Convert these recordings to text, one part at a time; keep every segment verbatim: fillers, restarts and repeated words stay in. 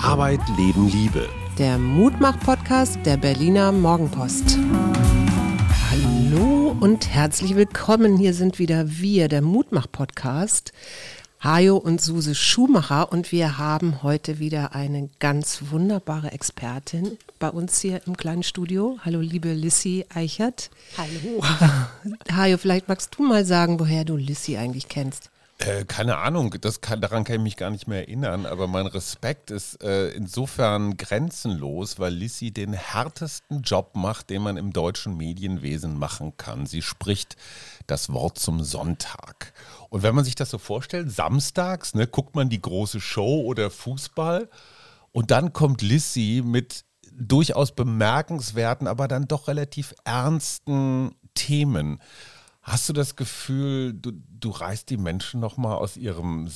Arbeit, Leben, Liebe. Der Mutmach-Podcast der Berliner Morgenpost. Hallo und herzlich willkommen. Hier sind wieder wir, der Mutmach-Podcast. Hajo und Suse Schumacher, und wir haben heute wieder eine ganz wunderbare Expertin bei uns hier im kleinen Studio. Hallo liebe Lissy Eichert. Hallo. Hajo, vielleicht magst du mal sagen, woher du Lissy eigentlich kennst. Äh, keine Ahnung, das kann, daran kann ich mich gar nicht mehr erinnern, aber mein Respekt ist äh, insofern grenzenlos, weil Lissy den härtesten Job macht, den man im deutschen Medienwesen machen kann. Sie spricht das Wort zum Sonntag. Und wenn man sich das so vorstellt, samstags, ne, guckt man die große Show oder Fußball und dann kommt Lissy mit durchaus bemerkenswerten, aber dann doch relativ ernsten Themen. Hast du das Gefühl, du, du reißt die Menschen nochmal aus ihrem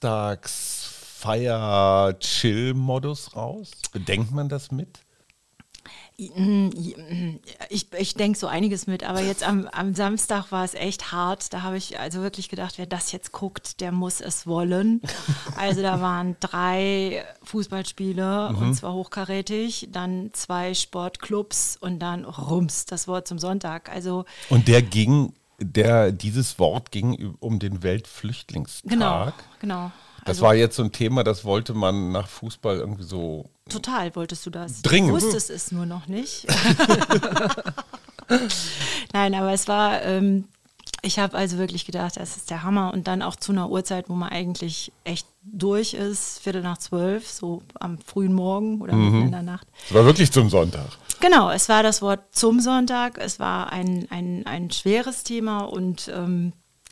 Samstags-Feier-Chill-Modus raus? Bedenkt man das mit? Ich, ich denke so einiges mit, aber jetzt am, am Samstag war es echt hart. Da habe ich also wirklich gedacht, wer das jetzt guckt, der muss es wollen. Also da waren drei Fußballspiele mhm. und zwar hochkarätig, dann zwei Sportclubs und dann rums, das Wort zum Sonntag. Also und der ging, der, dieses Wort ging um den Weltflüchtlingstag. Genau, genau. Das also, war jetzt so ein Thema, das wollte man nach Fußball irgendwie so... Total wolltest du das. Dringend. Du wusstest es nur noch nicht. Nein, aber es war, ähm, ich habe also wirklich gedacht, das ist der Hammer. Und dann auch zu einer Uhrzeit, wo man eigentlich echt durch ist, Viertel nach zwölf, so am frühen Morgen oder mitten mhm. in der Nacht. Es war wirklich zum Sonntag. Genau, es war das Wort zum Sonntag. Es war ein, ein, ein schweres Thema und ähm,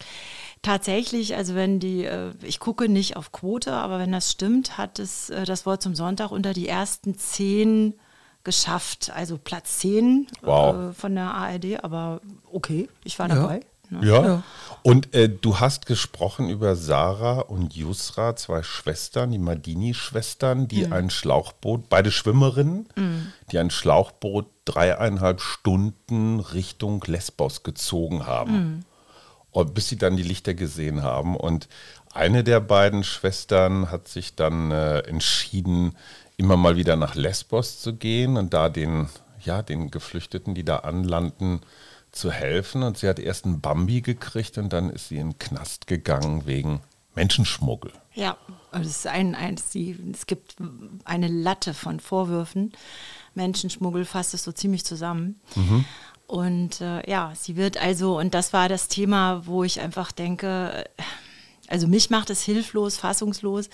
tatsächlich, also wenn die, ich gucke nicht auf Quote, aber wenn das stimmt, hat es das Wort zum Sonntag unter die ersten zehn geschafft. Also Platz zehn wow. äh, von der A R D, aber okay, ich war dabei. Ja, ne? ja. ja. Und äh, du hast gesprochen über Sarah und Yusra, zwei Schwestern, die Madini-Schwestern, die mhm. ein Schlauchboot, beide Schwimmerinnen, mhm. die ein Schlauchboot dreieinhalb Stunden Richtung Lesbos gezogen haben. Mhm. Bis sie dann die Lichter gesehen haben. Und eine der beiden Schwestern hat sich dann äh, entschieden, immer mal wieder nach Lesbos zu gehen und da den, ja, den Geflüchteten, die da anlanden, zu helfen. Und sie hat erst einen Bambi gekriegt und dann ist sie in den Knast gegangen wegen Menschenschmuggel. Ja, das ist ein, ein, sie, es gibt eine Latte von Vorwürfen. Menschenschmuggel fasst es so ziemlich zusammen. Mhm. Und äh, ja, sie wird also, und das war das Thema, wo ich einfach denke, also mich macht es hilflos, fassungslos,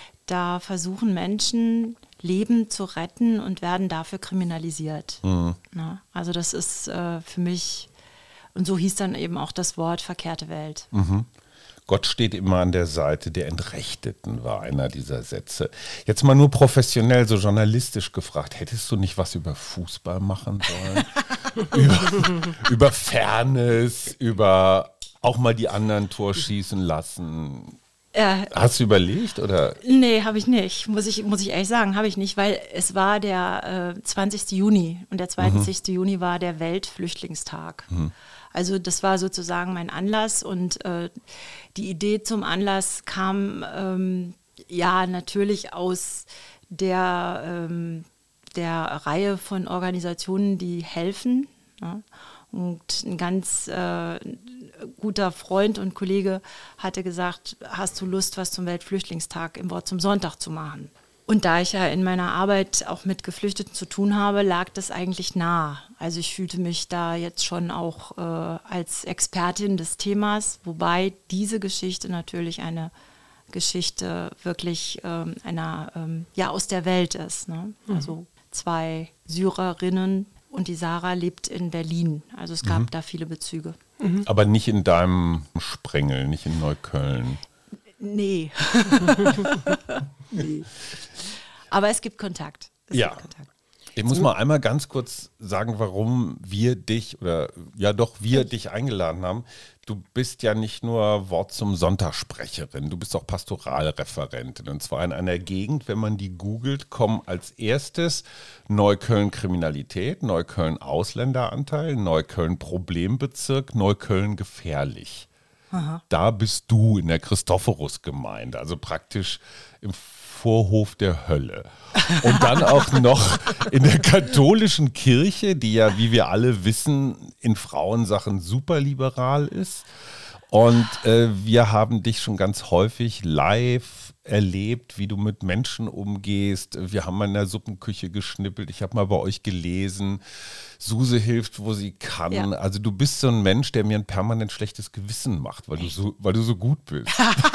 da versuchen Menschen Leben zu retten und werden dafür kriminalisiert. Mhm. Na, also das ist äh, für mich, und so hieß dann eben auch das Wort verkehrte Welt. Mhm. Gott steht immer an der Seite der Entrechteten, war einer dieser Sätze. Jetzt mal nur professionell, so journalistisch gefragt, hättest du nicht was über Fußball machen sollen? über, über Fairness, über auch mal die anderen Tor schießen lassen? Äh, Hast du überlegt, oder? Nee, habe ich nicht, muss ich, muss ich ehrlich sagen, habe ich nicht, weil es war der äh, zwanzigsten Juni und der zwanzigsten Mhm. Juni war der Weltflüchtlingstag. Mhm. Also das war sozusagen mein Anlass und äh, die Idee zum Anlass kam ähm, ja natürlich aus der, ähm, der Reihe von Organisationen, die helfen. Ja? Und ein ganz äh, guter Freund und Kollege hatte gesagt, hast du Lust, was zum Weltflüchtlingstag im Wort zum Sonntag zu machen? Und da ich ja in meiner Arbeit auch mit Geflüchteten zu tun habe, lag das eigentlich nah. Also ich fühlte mich da jetzt schon auch äh, als Expertin des Themas, wobei diese Geschichte natürlich eine Geschichte wirklich ähm, einer, ähm, ja, aus der Welt ist. Ne? Mhm. Also zwei Syrerinnen und die Sarah lebt in Berlin. Also es gab mhm. da viele Bezüge. Mhm. Aber nicht in deinem Sprengel, nicht in Neukölln. Nee. nee. Aber es gibt Kontakt. Es ja. gibt Kontakt. Ich muss mal einmal ganz kurz sagen, warum wir dich oder ja doch wir dich eingeladen haben. Du bist ja nicht nur Wort zum Sonntagssprecherin, du bist auch Pastoralreferentin. Und zwar in einer Gegend, wenn man die googelt, kommen als erstes Neukölln Kriminalität, Neukölln Ausländeranteil, Neukölln Problembezirk, Neukölln gefährlich. Aha. Da bist du in der Christophorus-Gemeinde, also praktisch im Vorhof der Hölle. Und dann auch noch in der katholischen Kirche, die ja, wie wir alle wissen, in Frauensachen superliberal ist. Und äh, wir haben dich schon ganz häufig live erlebt, wie du mit Menschen umgehst. Wir haben mal in der Suppenküche geschnippelt. Ich habe mal bei euch gelesen, Suse hilft, wo sie kann. Ja. Also du bist so ein Mensch, der mir ein permanent schlechtes Gewissen macht, weil du so, weil du so gut bist.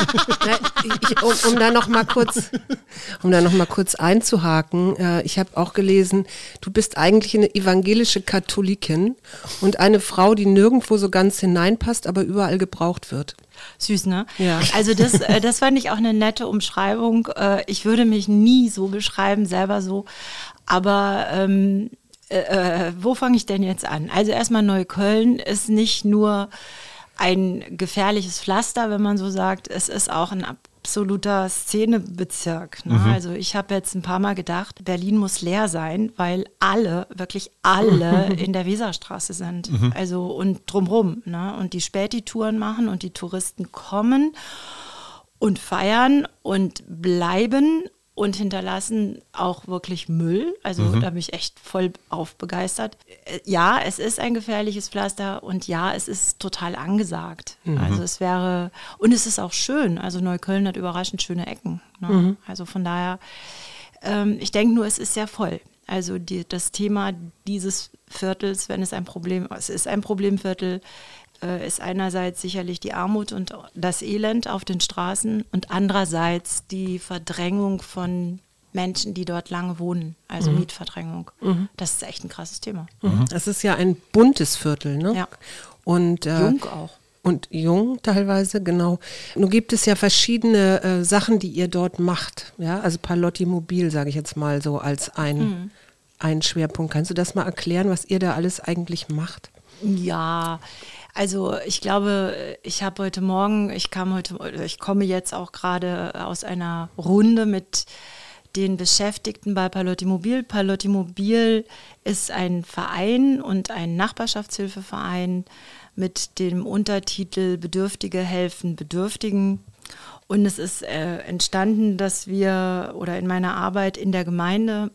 ich, um, um da noch mal kurz, um da noch mal kurz einzuhaken, äh, ich habe auch gelesen, du bist eigentlich eine evangelische Katholikin und eine Frau, die nirgendwo so ganz hineinpasst, aber überall gebraucht wird. Süß, ne? Ja. Also das, äh, das fand ich auch eine nette Umschreibung. Äh, ich würde mich nie so beschreiben, selber so. Aber ähm, äh, wo fange ich denn jetzt an? Also erstmal Neukölln ist nicht nur ein gefährliches Pflaster, wenn man so sagt. Es ist auch ein absoluter Szenebezirk. Ne? Mhm. Also ich habe jetzt ein paar Mal gedacht, Berlin muss leer sein, weil alle, wirklich alle in der Weserstraße sind. Mhm. Also und drumherum. Ne? Und die Späti-Touren machen und die Touristen kommen und feiern und bleiben und hinterlassen auch wirklich Müll. Also mhm. da bin ich echt voll aufbegeistert. Ja, es ist ein gefährliches Pflaster und ja, es ist total angesagt. Mhm. Also es wäre, und es ist auch schön. Also Neukölln hat überraschend schöne Ecken. Ne? Mhm. Also von daher, ähm, ich denke nur, es ist sehr voll. Also die, das Thema dieses Viertels, wenn es ein Problem, es ist ein Problemviertel, ist einerseits sicherlich die Armut und das Elend auf den Straßen und andererseits die Verdrängung von Menschen, die dort lange wohnen, also mhm. Mietverdrängung. Mhm. Das ist echt ein krasses Thema. Mhm. Es ist ja ein buntes Viertel, ne? Ja. Und, äh, jung auch. Und jung teilweise, genau. Nun gibt es ja verschiedene äh, Sachen, die ihr dort macht. Ja? Also Palotti Mobil, sage ich jetzt mal so als ein, mhm. ein Schwerpunkt. Kannst du das mal erklären, was ihr da alles eigentlich macht? Ja, also ich glaube, ich habe heute Morgen, ich kam heute, ich komme jetzt auch gerade aus einer Runde mit den Beschäftigten bei Palotti Mobil. Palotti Mobil ist ein Verein und ein Nachbarschaftshilfeverein mit dem Untertitel Bedürftige helfen Bedürftigen. Und es ist äh, entstanden, dass wir, oder in meiner Arbeit in der Gemeinde,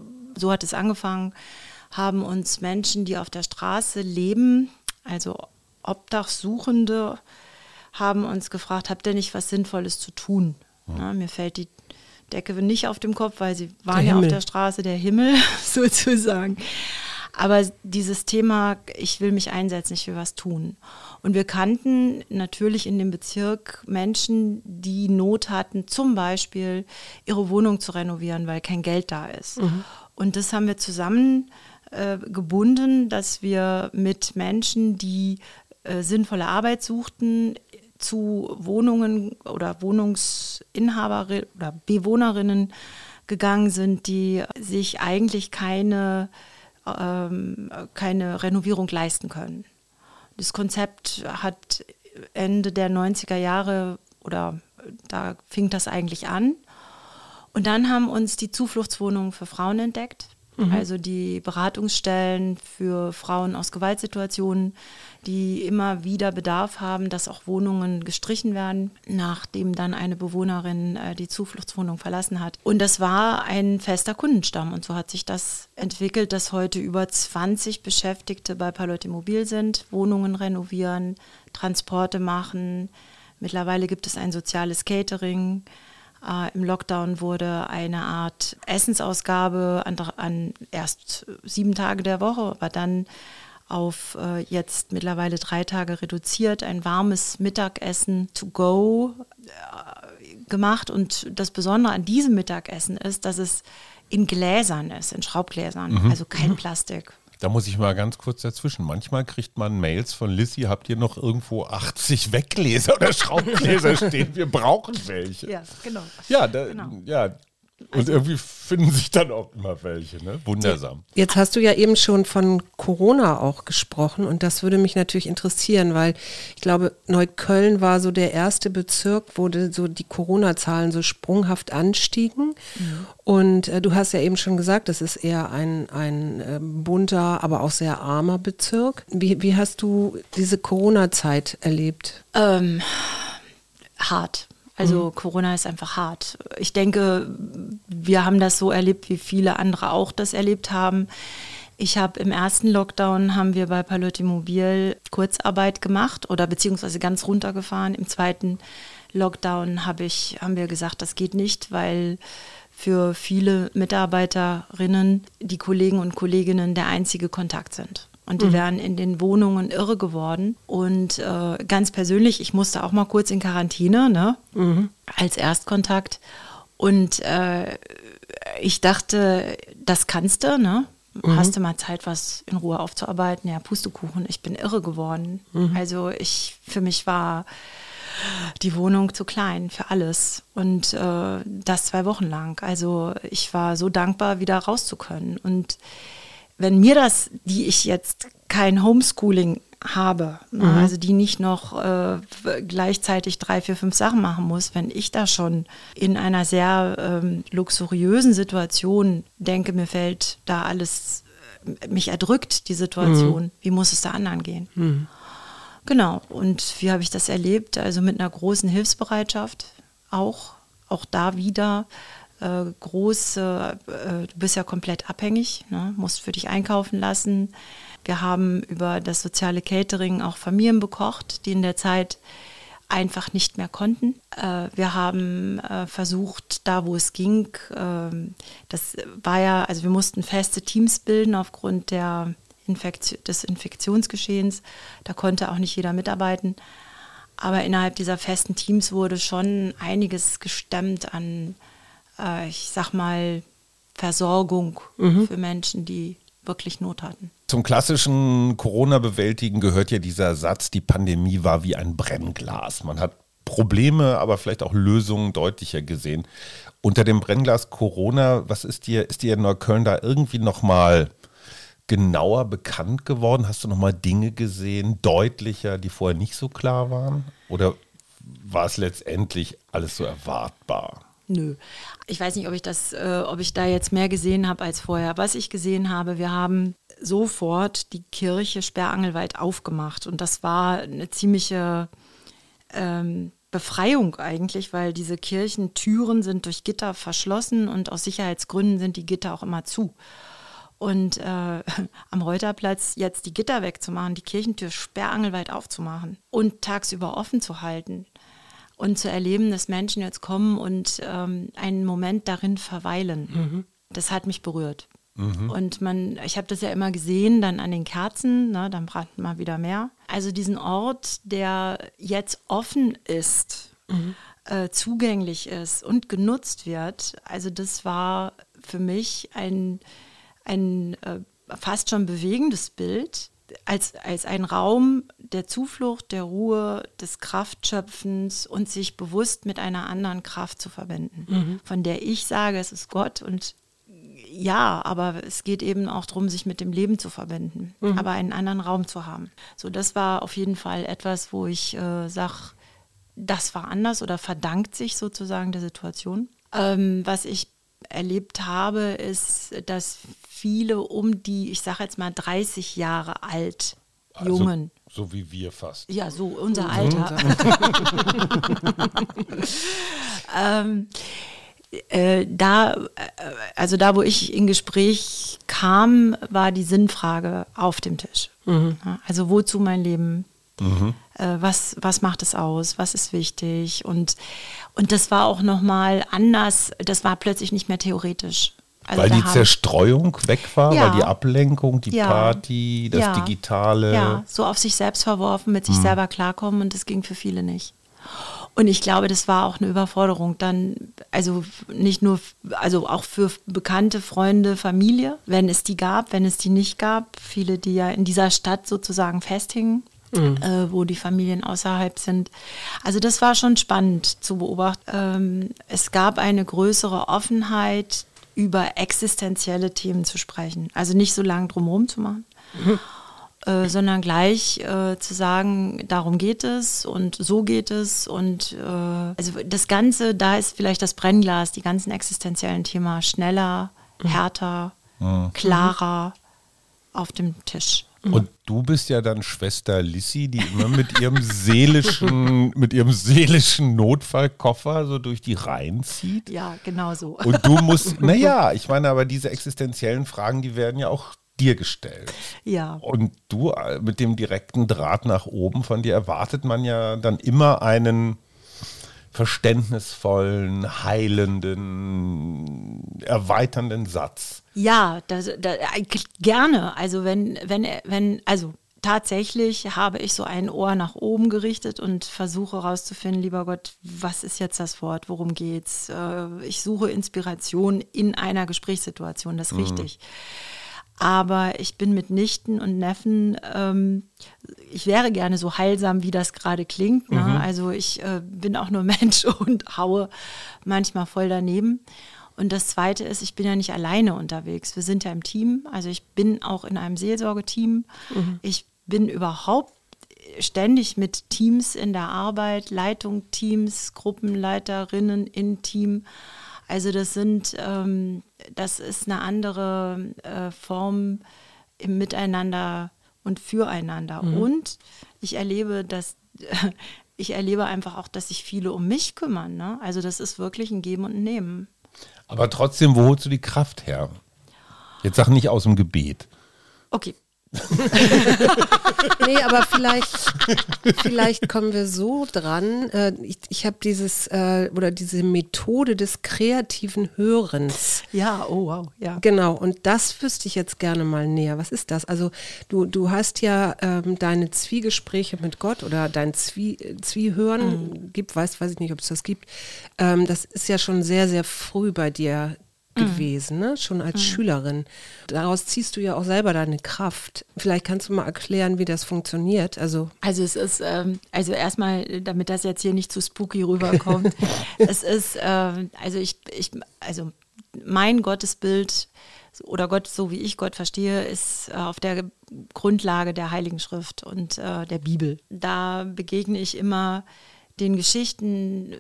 so hat es angefangen, haben uns Menschen, die auf der Straße leben, also Obdachsuchende, haben uns gefragt, habt ihr nicht was Sinnvolles zu tun? Ja. Na, mir fällt die Decke nicht auf dem Kopf, weil sie waren ja auf der Straße, der Himmel sozusagen. Aber dieses Thema, ich will mich einsetzen, ich will was tun. Und wir kannten natürlich in dem Bezirk Menschen, die Not hatten, zum Beispiel ihre Wohnung zu renovieren, weil kein Geld da ist. Mhm. Und das haben wir zusammen äh, gebunden, dass wir mit Menschen, die äh, sinnvolle Arbeit suchten, zu Wohnungen oder Wohnungsinhaberinnen oder Bewohnerinnen gegangen sind, die sich eigentlich keine, ähm, keine Renovierung leisten können. Das Konzept hat Ende der neunziger Jahre oder da fing das eigentlich an. Und dann haben uns die Zufluchtswohnungen für Frauen entdeckt, mhm. also die Beratungsstellen für Frauen aus Gewaltsituationen, die immer wieder Bedarf haben, dass auch Wohnungen gestrichen werden, nachdem dann eine Bewohnerin äh, die Zufluchtswohnung verlassen hat. Und das war ein fester Kundenstamm und so hat sich das entwickelt, dass heute über zwanzig Beschäftigte bei Palotti Mobil sind, Wohnungen renovieren, Transporte machen. Mittlerweile gibt es ein soziales Catering. Uh, Im Lockdown wurde eine Art Essensausgabe an, an erst sieben Tage der Woche, aber dann auf uh, jetzt mittlerweile drei Tage reduziert, ein warmes Mittagessen to go uh, gemacht. Und das Besondere an diesem Mittagessen ist, dass es in Gläsern ist, in Schraubgläsern, mhm. also kein mhm. Plastik. Da muss ich mal ganz kurz dazwischen. Manchmal kriegt man Mails von Lissy, habt ihr noch irgendwo achtzig Weggläser oder Schraubgläser stehen? Wir brauchen welche. Ja, genau. Ja, da, genau. ja, Und also, irgendwie finden sich dann auch immer welche, ne? Wundersam. Jetzt hast du ja eben schon von Corona auch gesprochen und das würde mich natürlich interessieren, weil ich glaube, Neukölln war so der erste Bezirk, wo de, so die Corona-Zahlen so sprunghaft anstiegen. Mhm. Und äh, du hast ja eben schon gesagt, das ist eher ein, ein äh, bunter, aber auch sehr armer Bezirk. Wie, wie hast du diese Corona-Zeit erlebt? Ähm, hart. Also mhm. Corona ist einfach hart. Ich denke, wir haben das so erlebt, wie viele andere auch das erlebt haben. Ich habe im ersten Lockdown, haben wir bei Palette Mobil Kurzarbeit gemacht oder beziehungsweise ganz runtergefahren. Im zweiten Lockdown habe ich, haben wir gesagt, das geht nicht, weil für viele Mitarbeiterinnen die Kollegen und Kolleginnen der einzige Kontakt sind. Und die mhm. wären in den Wohnungen irre geworden. Und äh, ganz persönlich, ich musste auch mal kurz in Quarantäne, ne? Mhm. Als Erstkontakt. Und äh, ich dachte, das kannst du, ne? Mhm. Hast du mal Zeit, was in Ruhe aufzuarbeiten? Ja, Pustekuchen, ich bin irre geworden. Mhm. Also ich, für mich war die Wohnung zu klein für alles. Und äh, das zwei Wochen lang. Also ich war so dankbar, wieder raus zu können. Und wenn mir das, die ich jetzt kein Homeschooling habe, mhm. also die nicht noch äh, gleichzeitig drei, vier, fünf Sachen machen muss, wenn ich da schon in einer sehr ähm, luxuriösen Situation denke, mir fällt da alles, äh, mich erdrückt die Situation, mhm. wie muss es da anderen gehen? Mhm. Genau, und wie habe ich das erlebt? Also mit einer großen Hilfsbereitschaft auch, auch da wieder. Äh, groß, äh, du bist ja komplett abhängig, ne? Musst für dich einkaufen lassen. Wir haben über das soziale Catering auch Familien bekocht, die in der Zeit einfach nicht mehr konnten. Äh, wir haben äh, versucht, da wo es ging, äh, das war ja, also wir mussten feste Teams bilden aufgrund der Infektion, des Infektionsgeschehens. Da konnte auch nicht jeder mitarbeiten. Aber innerhalb dieser festen Teams wurde schon einiges gestemmt an ich sag mal, Versorgung mhm. für Menschen, die wirklich Not hatten. Zum klassischen Corona-Bewältigen gehört ja dieser Satz, die Pandemie war wie ein Brennglas. Man hat Probleme, aber vielleicht auch Lösungen deutlicher gesehen. Unter dem Brennglas Corona, was ist dir, ist dir in Neukölln da irgendwie nochmal genauer bekannt geworden? Hast du nochmal Dinge gesehen, deutlicher, die vorher nicht so klar waren? Oder war es letztendlich alles so erwartbar? Nö. Ich weiß nicht, ob ich das, äh, ob ich da jetzt mehr gesehen habe als vorher. Was ich gesehen habe, wir haben sofort die Kirche sperrangelweit aufgemacht. Und das war eine ziemliche ähm, Befreiung eigentlich, weil diese Kirchentüren sind durch Gitter verschlossen und aus Sicherheitsgründen sind die Gitter auch immer zu. Und äh, am Reuterplatz jetzt die Gitter wegzumachen, die Kirchentür sperrangelweit aufzumachen und tagsüber offen zu halten. Und zu erleben, dass Menschen jetzt kommen und ähm, einen Moment darin verweilen. Mhm. Das hat mich berührt. Mhm. Und man, ich habe das ja immer gesehen, dann an den Kerzen, ne, dann brannten mal wieder mehr. Also diesen Ort, der jetzt offen ist, mhm. äh, zugänglich ist und genutzt wird, also das war für mich ein, ein äh, fast schon bewegendes Bild. Als, als ein Raum der Zuflucht, der Ruhe, des Kraftschöpfens und sich bewusst mit einer anderen Kraft zu verbinden, mhm. von der ich sage, es ist Gott und ja, aber es geht eben auch darum, sich mit dem Leben zu verbinden, mhm. aber einen anderen Raum zu haben. So, das war auf jeden Fall etwas, wo ich äh, sage, das war anders oder verdankt sich sozusagen der Situation. Ähm, was ich erlebt habe, ist, dass viele um die, ich sage jetzt mal dreißig Jahre alt, also, Jungen. So wie wir fast. Ja, so unser Alter. ähm, äh, da, äh, also da, wo ich in Gespräch kam, war die Sinnfrage auf dem Tisch. Mhm. Also wozu mein Leben? Mhm. Äh, was, was macht es aus? Was ist wichtig? Und, und das war auch nochmal anders. Das war plötzlich nicht mehr theoretisch. Also weil die Zerstreuung weg war, ja. weil die Ablenkung, die ja. Party, das ja. Digitale. Ja, so auf sich selbst verworfen, mit sich mhm. selber klarkommen und das ging für viele nicht. Und ich glaube, das war auch eine Überforderung dann, also nicht nur, also auch für Bekannte, Freunde, Familie, wenn es die gab, wenn es die nicht gab. Viele, die ja in dieser Stadt sozusagen festhingen. mhm. äh, wo die Familien außerhalb sind. Also das war schon spannend zu beobachten. Ähm, es gab eine größere Offenheit, über existenzielle Themen zu sprechen. Also nicht so lange drumherum zu machen, mhm. äh, sondern gleich äh, zu sagen, darum geht es und so geht es. Und äh, also das Ganze, da ist vielleicht das Brennglas, die ganzen existenziellen Themen schneller, mhm. härter, mhm. klarer auf dem Tisch. Und du bist ja dann Schwester Lissi, die immer mit ihrem seelischen, mit ihrem seelischen Notfallkoffer so durch die Reihen zieht. Ja, genau so. Und du musst, naja, ich meine, aber diese existenziellen Fragen, die werden ja auch dir gestellt. Ja. Und du mit dem direkten Draht nach oben, von dir erwartet man ja dann immer einen verständnisvollen, heilenden, erweiternden Satz. Ja, das, das, gerne. Also wenn, wenn, wenn, also tatsächlich habe ich so ein Ohr nach oben gerichtet und versuche herauszufinden, lieber Gott, was ist jetzt das Wort, worum geht's? Ich suche Inspiration in einer Gesprächssituation, das ist mhm. richtig. Aber ich bin mit Nichten und Neffen, ähm, ich wäre gerne so heilsam, wie das gerade klingt. Ne? Mhm. Also ich äh, bin auch nur Mensch und haue manchmal voll daneben. Und das Zweite ist, ich bin ja nicht alleine unterwegs. Wir sind ja im Team. Also ich bin auch in einem Seelsorgeteam. Mhm. Ich bin überhaupt ständig mit Teams in der Arbeit, Leitung, Teams, Gruppenleiterinnen in Team. Also das sind, ähm, das ist eine andere äh, Form im Miteinander und Füreinander. Mhm. Und ich erlebe, dass äh, ich erlebe einfach auch, dass sich viele um mich kümmern. Ne? Also das ist wirklich ein Geben und ein Nehmen. Aber trotzdem, wo holst du die Kraft her? Jetzt sag nicht aus dem Gebet. Okay. Nee, aber vielleicht, vielleicht kommen wir so dran. Äh, ich ich habe dieses äh, oder diese Methode des kreativen Hörens. Ja, oh wow, ja. Genau, und das wüsste ich jetzt gerne mal näher. Was ist das? Also du, du hast ja ähm, deine Zwiegespräche mit Gott oder dein Zwie, Zwiehören, mhm. gibt, weiß, weiß ich nicht, ob es das gibt. Ähm, das ist ja schon sehr, sehr früh bei dir gewesen, ne? Schon als mhm. Schülerin. Daraus ziehst du ja auch selber deine Kraft. Vielleicht kannst du mal erklären, wie das funktioniert. Also, also es ist, ähm, also erstmal, damit das jetzt hier nicht zu spooky rüberkommt, es ist, ähm, also ich, ich, also mein Gottesbild oder Gott, so wie ich Gott verstehe, ist äh, auf der Grundlage der Heiligen Schrift und äh, der Bibel. Da begegne ich immer den Geschichten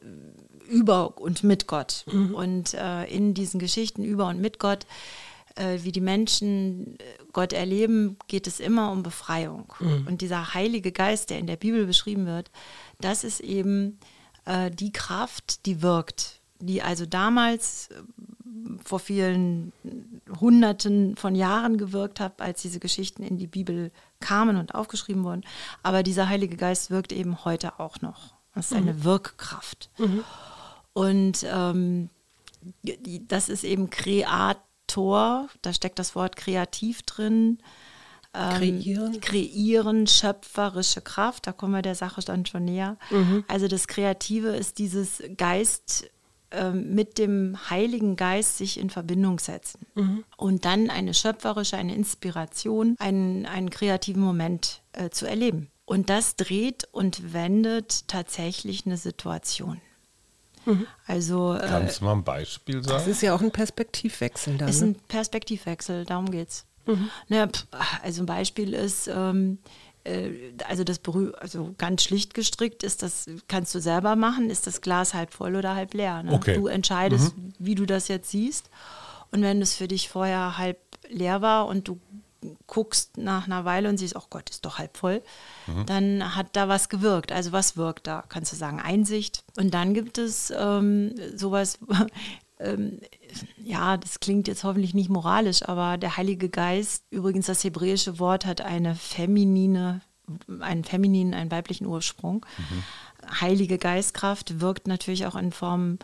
über und mit Gott. Mhm. Und äh, in diesen Geschichten über und mit Gott, äh, wie die Menschen Gott erleben, geht es immer um Befreiung. Mhm. Und dieser Heilige Geist, der in der Bibel beschrieben wird, das ist eben äh, die Kraft, die wirkt, die also damals äh, vor vielen Hunderten von Jahren gewirkt hat, als diese Geschichten in die Bibel kamen und aufgeschrieben wurden. Aber dieser Heilige Geist wirkt eben heute auch noch. Das ist eine mhm. Wirkkraft. Mhm. Und ähm, die, das ist eben Kreator, da steckt das Wort kreativ drin. Ähm, kreieren. Kreieren, schöpferische Kraft, da kommen wir der Sache dann schon näher. Mhm. Also das Kreative ist dieses Geist, äh, mit dem Heiligen Geist sich in Verbindung setzen. Mhm. Und dann eine schöpferische, eine Inspiration, einen, einen kreativen Moment äh, zu erleben. Und das dreht und wendet tatsächlich eine Situation. Mhm. Also, kannst äh, du mal ein Beispiel sagen? Das ist ja auch ein Perspektivwechsel da. Ist ne? ein Perspektivwechsel, darum geht's. Mhm. Na, also ein Beispiel ist, ähm, äh, also das berüh- also ganz schlicht gestrickt ist, das kannst du selber machen, ist das Glas halb voll oder halb leer. Ne? Okay. Du entscheidest, mhm. wie du das jetzt siehst. Und wenn es für dich vorher halb leer war und du guckst nach einer Weile und siehst, oh Gott, ist doch halb voll, mhm. dann hat da was gewirkt. Also was wirkt da? Kannst du sagen, Einsicht. Und dann gibt es ähm, sowas, ähm, ja, das klingt jetzt hoffentlich nicht moralisch, aber der Heilige Geist, übrigens das hebräische Wort hat eine feminine, einen femininen, einen weiblichen Ursprung. Mhm. Heilige Geistkraft wirkt natürlich auch in Form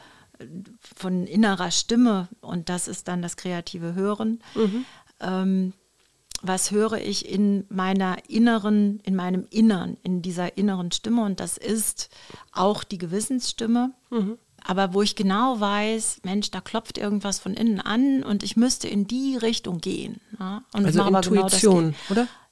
von innerer Stimme und das ist dann das kreative Hören. Mhm. Ähm, was höre ich in meiner inneren, in meinem Innern, in dieser inneren Stimme und das ist auch die Gewissensstimme, mhm. aber wo ich genau weiß, Mensch, da klopft irgendwas von innen an und ich müsste in die Richtung gehen. Ja? Und also aber Intuition, genau das oder?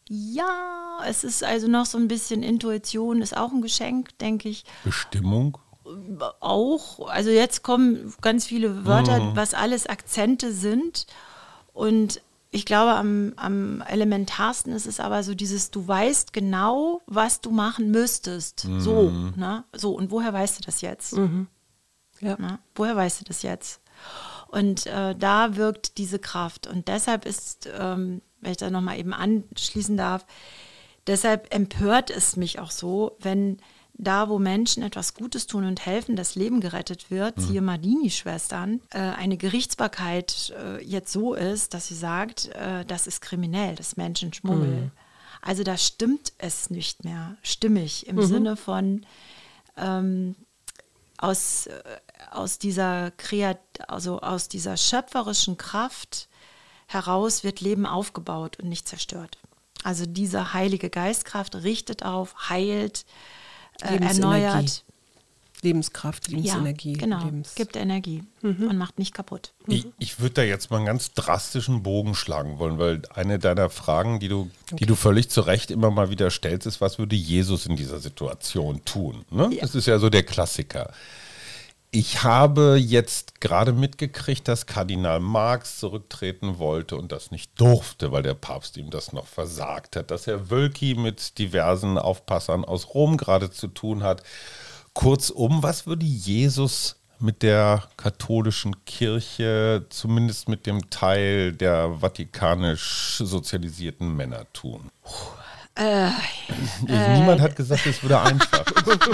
Ja, es ist also noch so ein bisschen Intuition, ist auch ein Geschenk, denke ich. Bestimmung? Auch. Also jetzt kommen ganz viele Wörter, mhm. was alles Akzente sind. Und ich glaube, am, am elementarsten ist es aber so dieses, du weißt genau, was du machen müsstest. Mhm. So, ne? So, und woher weißt du das jetzt? Mhm. Ja. Na, woher weißt du das jetzt? Und äh, da wirkt diese Kraft. Und deshalb ist, ähm, wenn ich da nochmal eben anschließen darf, deshalb empört es mich auch so, wenn da, wo Menschen etwas Gutes tun und helfen, das Leben gerettet wird, mhm. siehe Madini-Schwestern, äh, eine Gerichtsbarkeit äh, jetzt so ist, dass sie sagt, äh, das ist kriminell, das ist Menschenschmuggel. Mhm. Also da stimmt es nicht mehr, stimmig, im mhm. Sinne von ähm, aus, äh, aus dieser Kreat also aus dieser schöpferischen Kraft heraus wird Leben aufgebaut und nicht zerstört. Also diese Heilige Geistkraft richtet auf, heilt, äh, erneuert. Lebenskraft, Lebensenergie. Ja, genau, Lebens gibt Energie mhm. und macht nicht kaputt. Ich, ich würde da jetzt mal einen ganz drastischen Bogen schlagen wollen, weil eine deiner Fragen, die du, okay. die du völlig zu Recht immer mal wieder stellst, ist, was würde Jesus in dieser Situation tun? Ne? Ja. Das ist ja so der Klassiker. Ich habe jetzt gerade mitgekriegt, dass Kardinal Marx zurücktreten wollte und das nicht durfte, weil der Papst ihm das noch versagt hat, dass Herr Wölki mit diversen Aufpassern aus Rom gerade zu tun hat. Kurzum, was würde Jesus mit der katholischen Kirche, zumindest mit dem Teil der vatikanisch sozialisierten Männer tun? Äh, Niemand äh, hat gesagt, es würde einfach.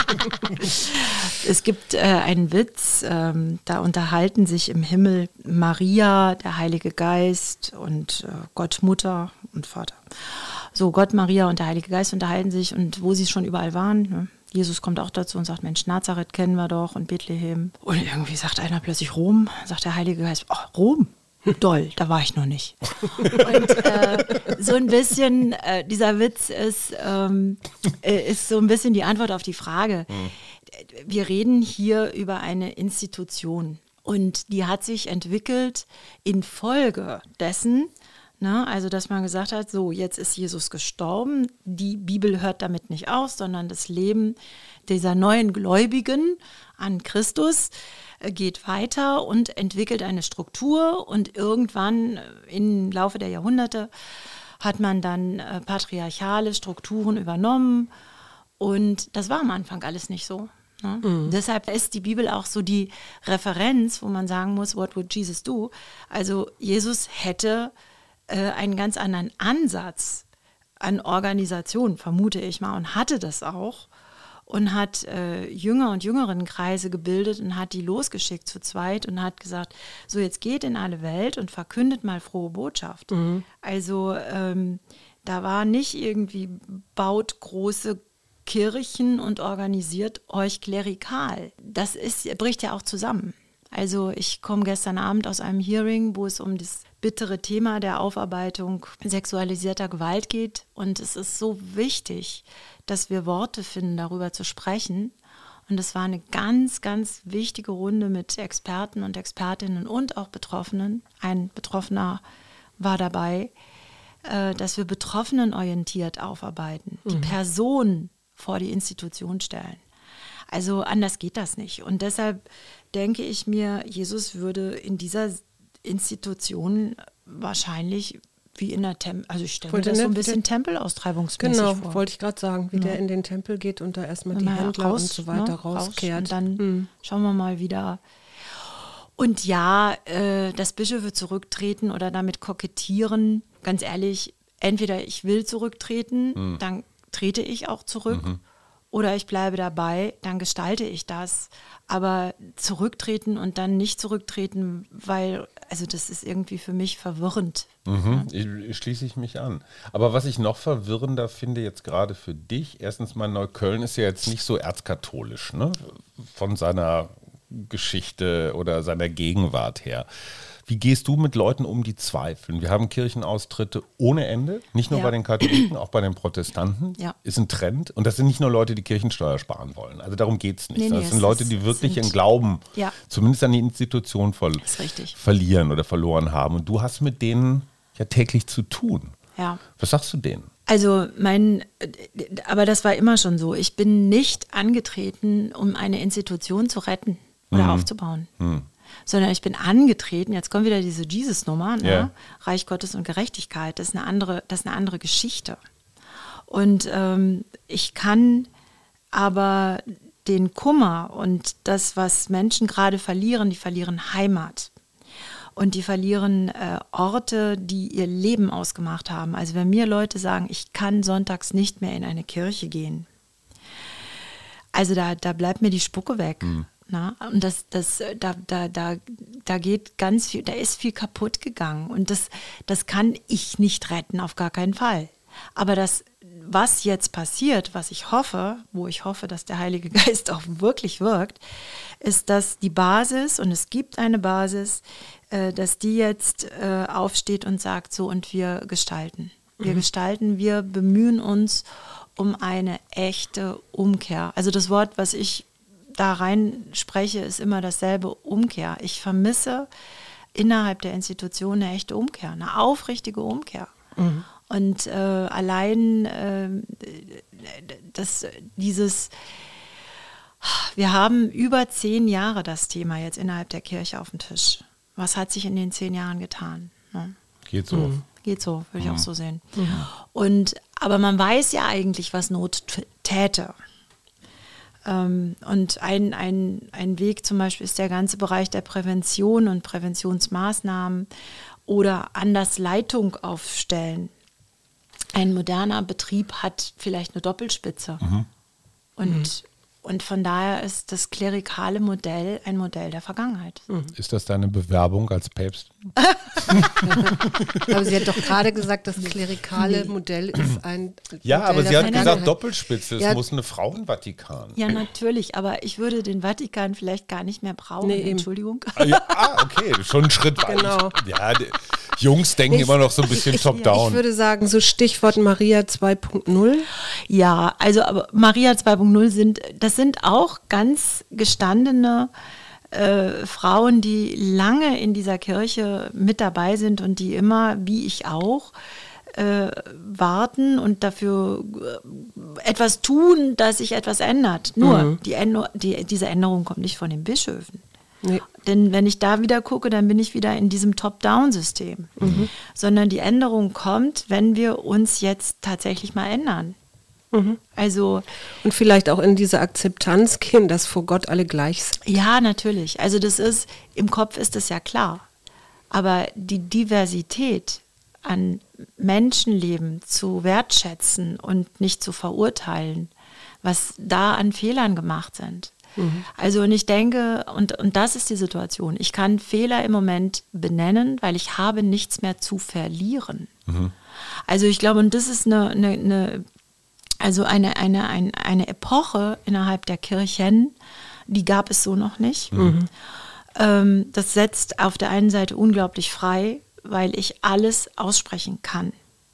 Es gibt äh, einen Witz, ähm, da unterhalten sich im Himmel Maria, der Heilige Geist und äh, Gott Mutter und Vater. So, Gott, Maria und der Heilige Geist unterhalten sich und wo sie schon überall waren, ne? Jesus kommt auch dazu und sagt, Mensch, Nazareth kennen wir doch und Bethlehem. Und irgendwie sagt einer plötzlich Rom, sagt der Heilige Geist, oh, Rom? Doll, da war ich noch nicht. Und äh, so ein bisschen, äh, dieser Witz ist, ähm, äh, ist so ein bisschen die Antwort auf die Frage. Mhm. Wir reden hier über eine Institution und die hat sich entwickelt infolge dessen, ne, also dass man gesagt hat, so jetzt ist Jesus gestorben, die Bibel hört damit nicht auf, sondern das Leben dieser neuen Gläubigen an Christus geht weiter und entwickelt eine Struktur und irgendwann im Laufe der Jahrhunderte hat man dann äh, patriarchale Strukturen übernommen und das war am Anfang alles nicht so. Ne? Mhm. Deshalb ist die Bibel auch so die Referenz, wo man sagen muss, what would Jesus do? Also Jesus hätte äh, einen ganz anderen Ansatz an Organisation, vermute ich mal, und hatte das auch. Und hat äh, Jünger und Jüngerinnenkreise gebildet und hat die losgeschickt zu zweit und hat gesagt, so jetzt geht in alle Welt und verkündet mal frohe Botschaft. Mhm. Also ähm, da war nicht irgendwie, baut große Kirchen und organisiert euch klerikal. Das ist, bricht ja auch zusammen. Also ich komme gestern Abend aus einem Hearing, wo es um das bittere Thema der Aufarbeitung sexualisierter Gewalt geht. Und es ist so wichtig, dass wir Worte finden, darüber zu sprechen. Und es war eine ganz, ganz wichtige Runde mit Experten und Expertinnen und auch Betroffenen. Ein Betroffener war dabei, äh, dass wir betroffenenorientiert aufarbeiten, mhm. die Person vor die Institution stellen. Also anders geht das nicht. Und deshalb denke ich mir, Jesus würde in dieser Institution wahrscheinlich wie in der Tempel, also ich stelle mir das so ein bisschen Tempelaustreibungsmäßig genau, vor. Genau, wollte ich gerade sagen, wie ja. der in den Tempel geht und da erstmal die Händler raus, und so weiter ne, rauskehrt. Und dann mhm. schauen wir mal wieder. Und ja, äh, dass Bischöfe zurücktreten oder damit kokettieren, ganz ehrlich, entweder ich will zurücktreten, mhm. dann trete ich auch zurück. Mhm. Oder ich bleibe dabei, dann gestalte ich das. Aber zurücktreten und dann nicht zurücktreten, weil, also das ist irgendwie für mich verwirrend. Mhm, ich, ich schließe ich mich an. Aber was ich noch verwirrender finde jetzt gerade für dich, erstens mal Neukölln ist ja jetzt nicht so erzkatholisch, ne? Von seiner Geschichte oder seiner Gegenwart her. Wie gehst du mit Leuten um, die zweifeln? Wir haben Kirchenaustritte ohne Ende, nicht nur ja. bei den Katholiken, auch bei den Protestanten. Ja. Ist ein Trend. Und das sind nicht nur Leute, die Kirchensteuer sparen wollen. Also darum geht es nicht. Nee, nee, das sind Leute, die wirklich ihren Glauben, ja. zumindest an die Institution voll, verlieren oder verloren haben. Und du hast mit denen ja täglich zu tun. Ja. Was sagst du denen? Also mein, aber das war immer schon so. Ich bin nicht angetreten, um eine Institution zu retten oder mhm. aufzubauen. Mhm. Sondern ich bin angetreten, jetzt kommt wieder diese Jesus-Nummer, ne? Yeah. Reich Gottes und Gerechtigkeit, das ist eine andere, das ist eine andere Geschichte. Und ähm, ich kann aber den Kummer und das, was Menschen gerade verlieren, die verlieren Heimat. Und die verlieren äh, Orte, die ihr Leben ausgemacht haben. Also wenn mir Leute sagen, ich kann sonntags nicht mehr in eine Kirche gehen, also da, da bleibt mir die Spucke weg. Mhm. Na? Und das, das, da, da, da, da geht ganz viel, da ist viel kaputt gegangen. Und das, das kann ich nicht retten, auf gar keinen Fall. Aber das, was jetzt passiert, was ich hoffe, wo ich hoffe, dass der Heilige Geist auch wirklich wirkt, ist, dass die Basis, und es gibt eine Basis, äh, dass die jetzt äh, aufsteht und sagt, so, und wir gestalten. Wir mhm. gestalten, wir bemühen uns um eine echte Umkehr. Also das Wort, was ich da rein spreche, ist immer dasselbe, Umkehr. Ich vermisse innerhalb der Institution eine echte Umkehr, eine aufrichtige Umkehr. Mhm. Und äh, allein äh, das, dieses, wir haben über zehn Jahre das Thema jetzt innerhalb der Kirche auf dem Tisch. Was hat sich in den zehn Jahren getan? Ne? Geht so. Mhm. Geht so, würde ich mhm. auch so sehen. Mhm. Und, aber man weiß ja eigentlich, was Not täte. Ähm, und ein, ein, ein Weg zum Beispiel ist der ganze Bereich der Prävention und Präventionsmaßnahmen oder anders Leitung aufstellen. Ein moderner Betrieb hat vielleicht eine Doppelspitze. Mhm. Und, mhm. und von daher ist das klerikale Modell ein Modell der Vergangenheit. Mhm. Ist das deine Bewerbung als Päpst? Aber sie hat doch gerade gesagt, das klerikale Modell ist ein Ja, Modell aber sie hat gesagt Vergangenheit. Doppelspitze, es ja. muss eine Frau im Vatikan. Ja, natürlich, aber ich würde den Vatikan vielleicht gar nicht mehr brauchen. Nee, Entschuldigung. Ah, ja, ah, okay, schon ein Schritt weiter. Genau. Ja, die Jungs denken ich, immer noch so ein bisschen top-down. Ich würde sagen, so Stichwort Maria zwei Punkt null. Ja, also aber Maria zwei Punkt null sind, das sind auch ganz gestandene Äh, Frauen, die lange in dieser Kirche mit dabei sind und die immer, wie ich auch, äh, warten und dafür äh, etwas tun, dass sich etwas ändert. Nur, mhm. die Änder- die, diese Änderung kommt nicht von den Bischöfen. Nee. Denn wenn ich da wieder gucke, dann bin ich wieder in diesem Top-Down-System. Mhm. Sondern die Änderung kommt, wenn wir uns jetzt tatsächlich mal ändern. Mhm. Also und vielleicht auch in diese Akzeptanz gehen, dass vor Gott alle gleich sind. Ja, natürlich. Also das ist, im Kopf ist das ja klar. Aber die Diversität an Menschenleben zu wertschätzen und nicht zu verurteilen, was da an Fehlern gemacht sind. Mhm. Also und ich denke, und, und das ist die Situation, ich kann Fehler im Moment benennen, weil ich habe nichts mehr zu verlieren. Mhm. Also ich glaube, und das ist eine, eine, eine Also eine, eine, eine, eine Epoche innerhalb der Kirchen, die gab es so noch nicht. Mhm. Ähm, das setzt auf der einen Seite unglaublich frei, weil ich alles aussprechen kann.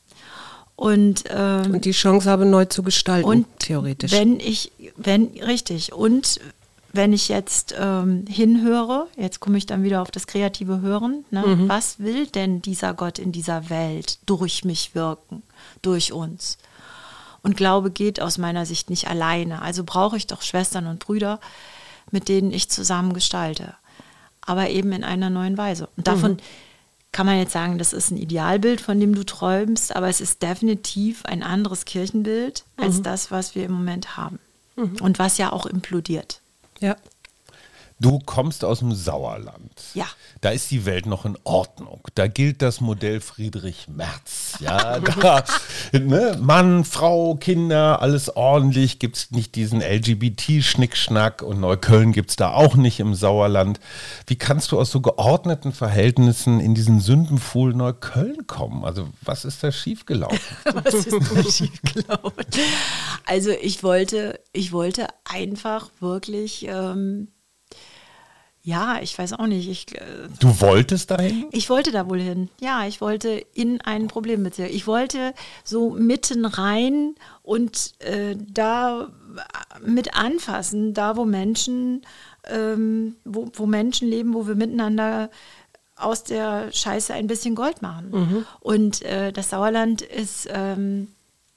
Und, ähm, und die Chance habe, neu zu gestalten, und theoretisch. Wenn ich, wenn, richtig, und wenn ich jetzt ähm, hinhöre, jetzt komme ich dann wieder auf das kreative Hören, ne? Mhm. Was will denn dieser Gott in dieser Welt durch mich wirken, durch uns? Und Glaube geht aus meiner Sicht nicht alleine. Also brauche ich doch Schwestern und Brüder, mit denen ich zusammen gestalte. Aber eben in einer neuen Weise. Und davon mhm. kann man jetzt sagen, das ist ein Idealbild, von dem du träumst, aber es ist definitiv ein anderes Kirchenbild mhm. als das, was wir im Moment haben. Mhm. Und was ja auch implodiert. Ja. Du kommst aus dem Sauerland. Ja. Da ist die Welt noch in Ordnung. Da gilt das Modell Friedrich Merz. Ja, da, ne, Mann, Frau, Kinder, alles ordentlich. Gibt es nicht diesen L G B T-Schnickschnack und Neukölln gibt es da auch nicht im Sauerland. Wie kannst du aus so geordneten Verhältnissen in diesen Sündenpfuhl Neukölln kommen? Also was ist da schiefgelaufen? Was ist da schiefgelaufen? Also ich wollte, ich wollte einfach wirklich... Ähm, Ja, ich weiß auch nicht. Ich, äh, du wolltest dahin? Ich wollte da wohl hin. Ja, ich wollte in einen Problembezirk. Ich wollte so mitten rein und äh, da mit anfassen, da wo Menschen, ähm, wo, wo Menschen leben, wo wir miteinander aus der Scheiße ein bisschen Gold machen. Mhm. Und äh, das Sauerland ist, ähm,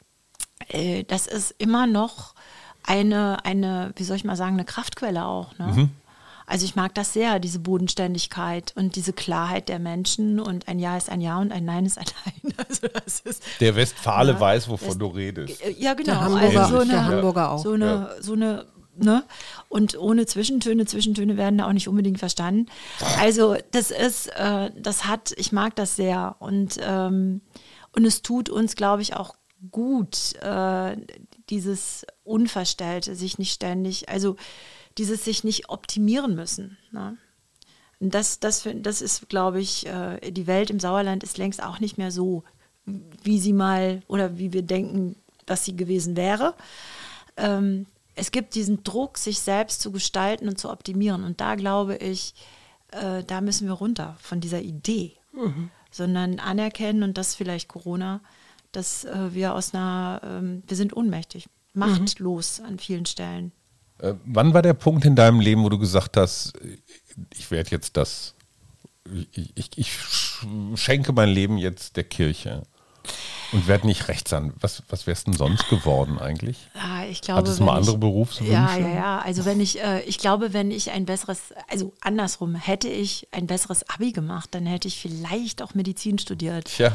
äh, das ist immer noch eine, eine, wie soll ich mal sagen, eine Kraftquelle auch. Ne? Mhm. Also ich mag das sehr, diese Bodenständigkeit und diese Klarheit der Menschen und ein Ja ist ein Ja und ein Nein ist ein Nein. Also das ist, der Westfale ja, weiß, wovon das, du redest. Ja, genau. Der Hamburger, also so eine, der Hamburger auch. So eine, ja. so eine, ne? Und ohne Zwischentöne, Zwischentöne werden da auch nicht unbedingt verstanden. Also das ist, äh, das hat, ich mag das sehr und, ähm, und es tut uns, glaube ich, auch gut, äh, dieses Unverstellte, sich nicht ständig, also dieses sich nicht optimieren müssen. Ne? Das, das, das ist, glaube ich, äh, die Welt im Sauerland ist längst auch nicht mehr so, wie sie mal oder wie wir denken, dass sie gewesen wäre. Ähm, es gibt diesen Druck, sich selbst zu gestalten und zu optimieren. Und da glaube ich, äh, da müssen wir runter von dieser Idee, mhm. sondern anerkennen, und das vielleicht Corona, dass äh, wir aus einer, ähm, wir sind ohnmächtig, machtlos mhm. an vielen Stellen. Äh, wann war der Punkt in deinem Leben, wo du gesagt hast, ich werde jetzt das, ich, ich, ich schenke mein Leben jetzt der Kirche und werde nicht Rechtsanwalt? Was, was wärst denn sonst geworden eigentlich? Ja, ich glaube, hattest du mal andere Berufswünsche? Ja, ja, ja. Also wenn ich, äh, ich glaube, wenn ich ein besseres, also andersrum, hätte ich ein besseres Abi gemacht, dann hätte ich vielleicht auch Medizin studiert. Tja.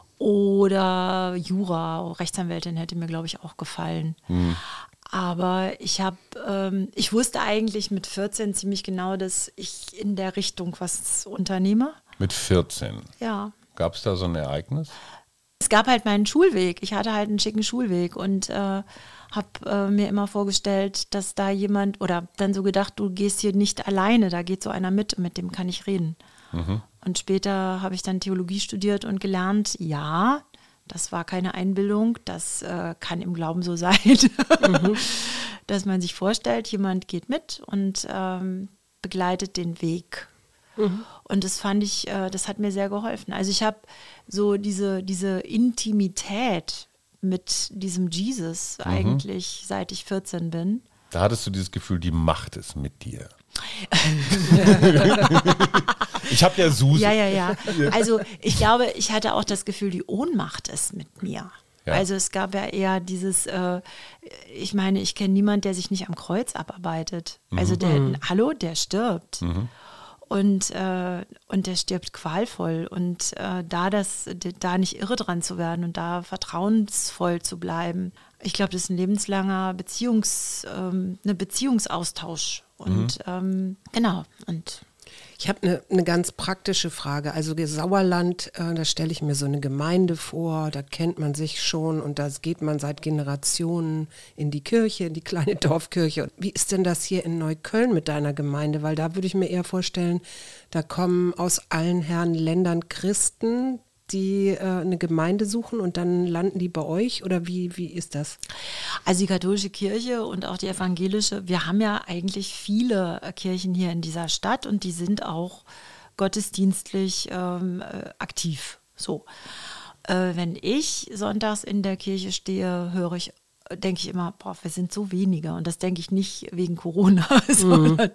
Oder Jura, Rechtsanwältin hätte mir, glaube ich, auch gefallen. Hm. Aber ich habe, ähm, ich wusste eigentlich mit vierzehn ziemlich genau, dass ich in der Richtung was unternehme. Mit vierzehn? Ja. Gab es da so ein Ereignis? Es gab halt meinen Schulweg. Ich hatte halt einen schicken Schulweg und äh, habe äh, mir immer vorgestellt, dass da jemand, oder dann so gedacht, du gehst hier nicht alleine, da geht so einer mit, mit dem kann ich reden. Mhm. Und später habe ich dann Theologie studiert und gelernt, ja, das war keine Einbildung, das äh, kann im Glauben so sein, mhm. dass man sich vorstellt, jemand geht mit und ähm, begleitet den Weg. Mhm. Und das fand ich, äh, das hat mir sehr geholfen. Also ich habe so diese, diese Intimität mit diesem Jesus mhm. eigentlich, seit ich vierzehn bin. Da hattest du dieses Gefühl, die Macht ist mit dir. Ich habe ja Suse. Ja, ja, ja. Also ich glaube, ich hatte auch das Gefühl, die Ohnmacht ist mit mir. Ja. Also es gab ja eher dieses, äh, ich meine, ich kenne niemanden, der sich nicht am Kreuz abarbeitet. Mhm. Also der, mhm. hallo, der stirbt. Mhm. Und, äh, und der stirbt qualvoll. Und äh, da, das, da nicht irre dran zu werden und da vertrauensvoll zu bleiben, ich glaube, das ist ein lebenslanger Beziehungs, ähm, eine Beziehungsaustausch. Und mhm. ähm, genau. Und ich habe eine ne ganz praktische Frage. Also Sauerland, äh, da stelle ich mir so eine Gemeinde vor, da kennt man sich schon und da geht man seit Generationen in die Kirche, in die kleine Dorfkirche. Wie ist denn das hier in Neukölln mit deiner Gemeinde? Weil da würde ich mir eher vorstellen, da kommen aus allen Herren Ländern Christen, die äh, eine Gemeinde suchen und dann landen die bei euch oder wie, wie ist das? Also die katholische Kirche und auch die evangelische, wir haben ja eigentlich viele Kirchen hier in dieser Stadt und die sind auch gottesdienstlich ähm, aktiv. So. Äh, wenn ich sonntags in der Kirche stehe, höre ich, denke ich immer, boah, wir sind so wenige und das denke ich nicht wegen Corona, sondern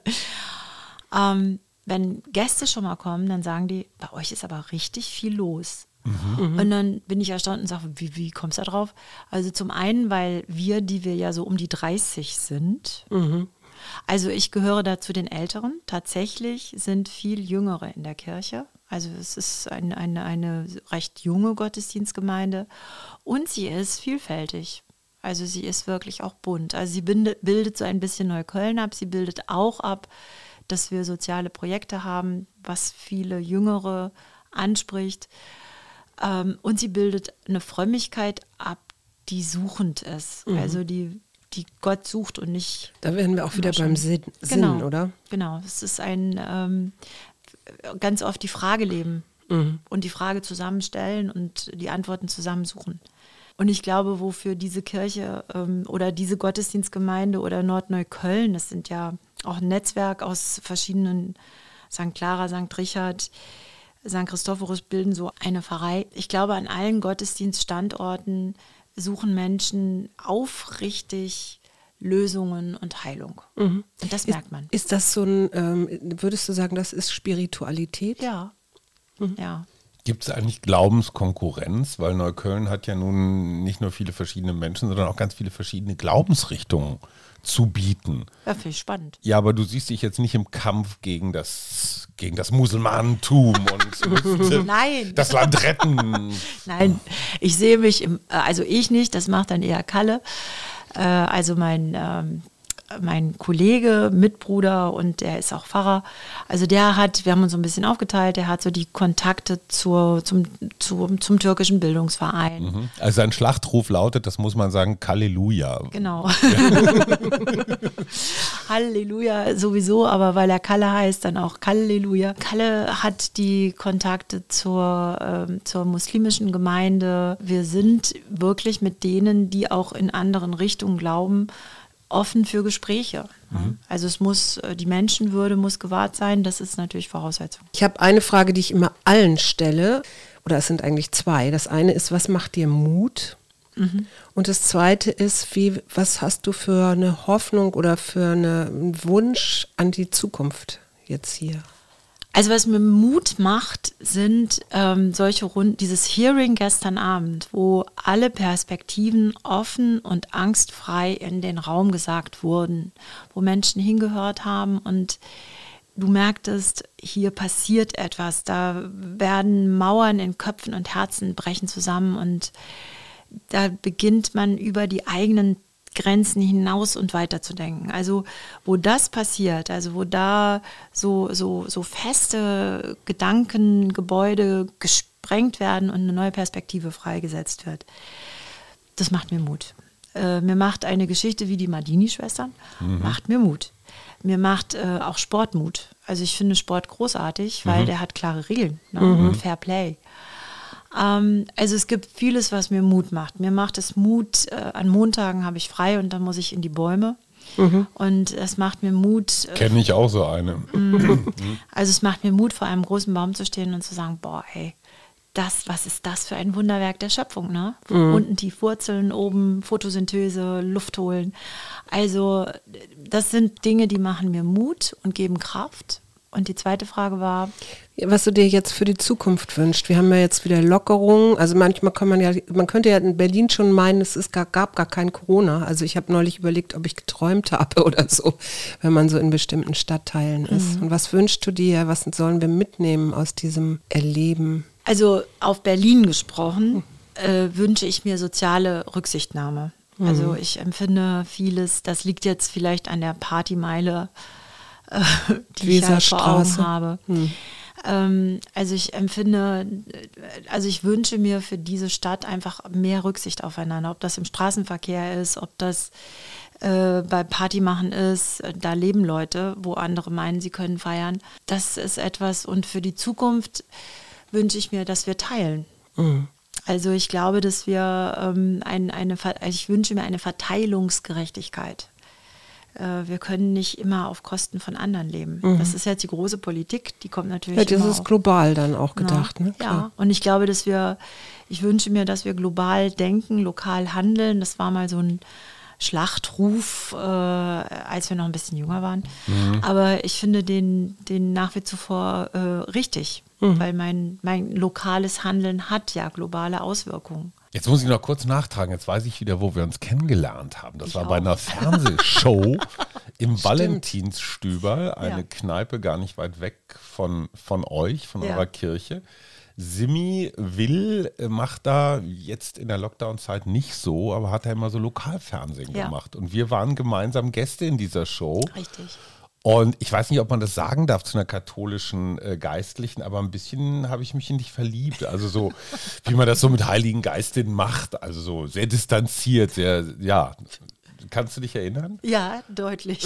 ähm, wenn Gäste schon mal kommen, dann sagen die, bei euch ist aber richtig viel los. Mhm. Und dann bin ich erstaunt und sage, wie, wie kommst du da drauf? Also zum einen, weil wir, die wir ja so um die dreißig sind, mhm. also ich gehöre da zu den Älteren. Tatsächlich sind viel Jüngere in der Kirche. Also es ist ein, eine, eine recht junge Gottesdienstgemeinde und sie ist vielfältig. Also sie ist wirklich auch bunt. Also sie bildet, bildet so ein bisschen Neukölln ab. Sie bildet auch ab, dass wir soziale Projekte haben, was viele Jüngere anspricht. Ähm, und sie bildet eine Frömmigkeit ab, die suchend ist. Mhm. Also die, die Gott sucht und nicht... Da wären wir auch wieder beim Sinn, genau, Sinn, oder? Genau, es ist ein ähm, ganz oft die Frage leben mhm. und die Frage zusammenstellen und die Antworten zusammensuchen. Und ich glaube, wofür diese Kirche ähm, oder diese Gottesdienstgemeinde oder Nordneukölln, das sind ja auch ein Netzwerk aus verschiedenen, Sankt Clara, Sankt Richard, Sankt Christophorus bilden so eine Pfarrei. Ich glaube, an allen Gottesdienststandorten suchen Menschen aufrichtig Lösungen und Heilung. Mhm. Und das merkt man. Ist, ist das so ein, ähm, würdest du sagen, das ist Spiritualität? Ja, mhm. ja. Gibt es eigentlich Glaubenskonkurrenz? Weil Neukölln hat ja nun nicht nur viele verschiedene Menschen, sondern auch ganz viele verschiedene Glaubensrichtungen zu bieten. Ja, finde ich spannend. Ja, aber du siehst dich jetzt nicht im Kampf gegen das, gegen das Muselmanentum und Nein. das Land retten. Nein, ich sehe mich, im, also ich nicht, das macht dann eher Kalle. Äh, also mein... Ähm, mein Kollege, Mitbruder und der ist auch Pfarrer, also der hat, wir haben uns so ein bisschen aufgeteilt, der hat so die Kontakte zur, zum, zum, zum türkischen Bildungsverein. Mhm. Also sein Schlachtruf lautet, das muss man sagen, Halleluja. Genau. Halleluja sowieso, aber weil er Kalle heißt, dann auch Halleluja. Kalle hat die Kontakte zur, ähm, zur muslimischen Gemeinde. Wir sind wirklich mit denen, die auch in anderen Richtungen glauben, offen für Gespräche. Mhm. Also es muss, die Menschenwürde muss gewahrt sein, das ist natürlich Voraussetzung. Ich habe eine Frage, die ich immer allen stelle, oder es sind eigentlich zwei. Das eine ist, was macht dir Mut? Mhm. Und das zweite ist, wie, was hast du für eine Hoffnung oder für eine, einen Wunsch an die Zukunft jetzt hier? Also was mir Mut macht, sind ähm, solche Runden, dieses Hearing gestern Abend, wo alle Perspektiven offen und angstfrei in den Raum gesagt wurden, wo Menschen hingehört haben und du merktest, hier passiert etwas, da werden Mauern in Köpfen und Herzen brechen zusammen und da beginnt man über die eigenen Grenzen hinaus und weiter zu denken. Also wo das passiert, also wo da so, so, so feste Gedankengebäude gesprengt werden und eine neue Perspektive freigesetzt wird, das macht mir Mut. Äh, mir macht eine Geschichte wie die Madini-Schwestern, mhm. macht mir Mut. Mir macht äh, auch Sport Mut. Also ich finde Sport großartig, weil mhm. der hat klare Regeln, ne? mhm. und Fair Play. Also es gibt vieles, was mir Mut macht. Mir macht es Mut, äh, an Montagen habe ich frei und dann muss ich in die Bäume. Mhm. Und es macht mir Mut. Äh, Kenne ich auch so eine. Also es macht mir Mut, vor einem großen Baum zu stehen und zu sagen, boah, ey, das, was ist das für ein Wunderwerk der Schöpfung, ne? Mhm. Unten tief Wurzeln, oben Photosynthese, Luft holen. Also das sind Dinge, die machen mir Mut und geben Kraft. Und die zweite Frage war, was du dir jetzt für die Zukunft wünschst. Wir haben ja jetzt wieder Lockerungen. Also manchmal kann man ja, man könnte ja in Berlin schon meinen, es ist gar, gab gar kein Corona. Also ich habe neulich überlegt, ob ich geträumt habe oder so, wenn man so in bestimmten Stadtteilen ist. Mhm. Und was wünschst du dir? Was sollen wir mitnehmen aus diesem Erleben? Also auf Berlin gesprochen, äh, wünsche ich mir soziale Rücksichtnahme. Mhm. Also ich empfinde vieles, das liegt jetzt vielleicht an der Partymeile, die ich halt vor Augen habe. Hm. Ähm, also ich empfinde, also ich wünsche mir für diese Stadt einfach mehr Rücksicht aufeinander, ob das im Straßenverkehr ist, ob das äh, bei Partymachen ist, da leben Leute, wo andere meinen, sie können feiern. Das ist etwas und für die Zukunft wünsche ich mir, dass wir teilen. Mhm. Also ich glaube, dass wir ähm, ein, eine, ich wünsche mir eine Verteilungsgerechtigkeit. Wir können nicht immer auf Kosten von anderen leben. Mhm. Das ist jetzt die große Politik, die kommt natürlich ja, das immer ist auf. global dann auch gedacht. Ja, ne? ja, und ich glaube, dass wir, ich wünsche mir, dass wir global denken, lokal handeln. Das war mal so ein Schlachtruf, äh, als wir noch ein bisschen jünger waren. Mhm. Aber ich finde den, den nach wie zuvor äh, richtig, mhm. weil mein, mein lokales Handeln hat ja globale Auswirkungen. Jetzt muss ich noch kurz nachtragen, jetzt weiß ich wieder, wo wir uns kennengelernt haben. Das ich war auch. bei einer Fernsehshow im Valentinsstüberl, eine ja. Kneipe gar nicht weit weg von, von euch, von ja. eurer Kirche. Simi Will macht da jetzt in der Lockdown-Zeit nicht so, aber hat ja immer so Lokalfernsehen ja. gemacht. Und wir waren gemeinsam Gäste in dieser Show. Richtig. Und ich weiß nicht, ob man das sagen darf zu einer katholischen äh, Geistlichen, aber ein bisschen habe ich mich in dich verliebt. Also so, wie man das so mit Heiligen Geistinnen macht. Also so sehr distanziert, sehr, ja. Kannst du dich erinnern? Ja, deutlich.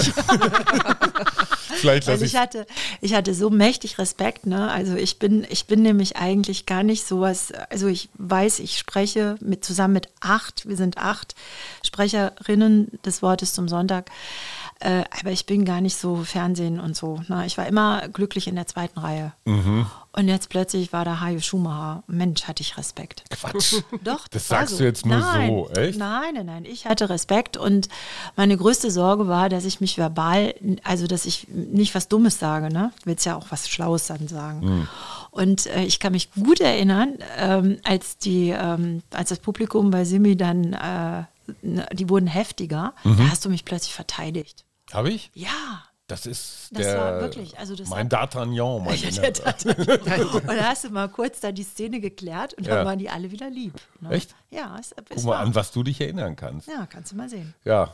Vielleicht also ich hatte, ich hatte so mächtig Respekt, ne? Also ich bin, ich bin nämlich eigentlich gar nicht sowas, also ich weiß, ich spreche mit zusammen mit acht, wir sind acht Sprecherinnen des Wortes zum Sonntag. Äh, aber ich bin gar nicht so Fernsehen und so. Ne? Ich war immer glücklich in der zweiten Reihe. Mhm. Und jetzt plötzlich war da Hajo Schumacher. Mensch, hatte ich Respekt. Quatsch. Doch, das sagst so. du jetzt nur nein, so, echt? Nein, nein, nein. Ich hatte Respekt und meine größte Sorge war, dass ich mich verbal, also dass ich nicht was Dummes sage. Ne? Du willst ja auch was Schlaues dann sagen. Mhm. Und äh, ich kann mich gut erinnern, ähm, als, die, ähm, als das Publikum bei Simi dann, äh, die wurden heftiger, mhm. da hast du mich plötzlich verteidigt. Habe ich? Ja. Das ist das der, war wirklich, also das mein hat, D'Artagnan. Mein ja, der D'Artagnan. Und da hast du mal kurz da die Szene geklärt und ja. dann waren die alle wieder lieb. Ne? Echt? Ja. Es, es Guck mal war. an, was du dich erinnern kannst. Ja, kannst du mal sehen. Ja,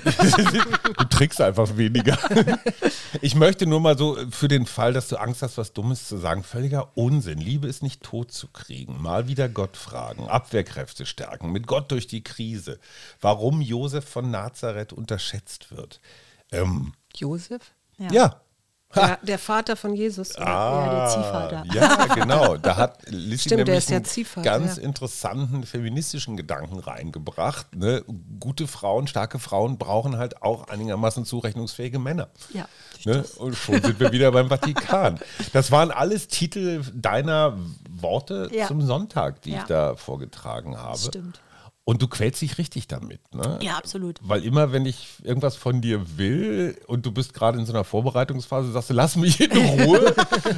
du trickst einfach weniger. Ich möchte nur mal so für den Fall, dass du Angst hast, was Dummes zu sagen, völliger Unsinn. Liebe ist nicht tot zu kriegen. Mal wieder Gott fragen, Abwehrkräfte stärken, mit Gott durch die Krise. Warum Josef von Nazareth unterschätzt wird. Ähm, Josef? Ja. ja. Der, der Vater von Jesus. Oder? Ah, ja, der Ziehvater. Ja, genau. Da hat Lissi Stimmt, nämlich der einen Ziehvater, ganz ja. interessanten feministischen Gedanken reingebracht. Ne? Gute Frauen, starke Frauen brauchen halt auch einigermaßen zurechnungsfähige Männer. Ja. Ne? Und schon sind wir wieder beim Vatikan. Das waren alles Titel deiner Worte ja. zum Sonntag, die ja. ich da vorgetragen habe. Das stimmt. Und du quälst dich richtig damit, ne? Ja, absolut. Weil immer, wenn ich irgendwas von dir will und du bist gerade in so einer Vorbereitungsphase, sagst du, lass mich in Ruhe.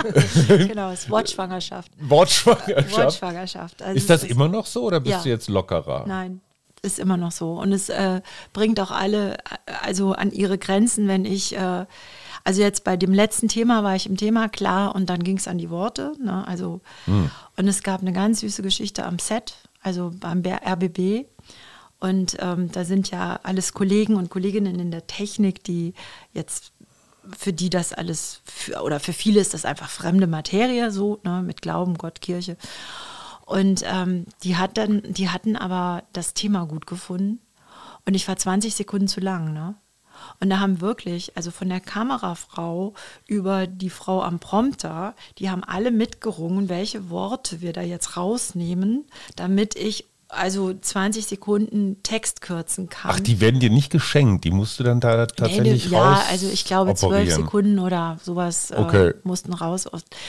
Genau, es ist Wortschwangerschaft. Wortschwangerschaft. Wortschwangerschaft. Also ist das ist, immer noch so oder bist ja. du jetzt lockerer? Nein, ist immer noch so. Und es äh, bringt auch alle also an ihre Grenzen, wenn ich... Äh, Also jetzt bei dem letzten Thema war ich im Thema klar und dann ging es an die Worte. Ne? Also, hm. Und es gab eine ganz süße Geschichte am Set, also beim R B B. Und ähm, da sind ja alles Kollegen und Kolleginnen in der Technik, die jetzt, für die das alles, für, oder für viele ist das einfach fremde Materie, so, ne? Mit Glauben, Gott, Kirche. Und ähm, die, hat dann, die hatten aber das Thema gut gefunden. Und ich war zwanzig Sekunden zu lang, ne? Und da haben wirklich, also von der Kamerafrau über die Frau am Prompter, die haben alle mitgerungen, welche Worte wir da jetzt rausnehmen, damit ich also zwanzig Sekunden Text kürzen kann. Ach, die werden dir nicht geschenkt, die musst du dann da tatsächlich nee, raus Ja, also ich glaube zwölf Sekunden oder sowas okay. äh, mussten raus.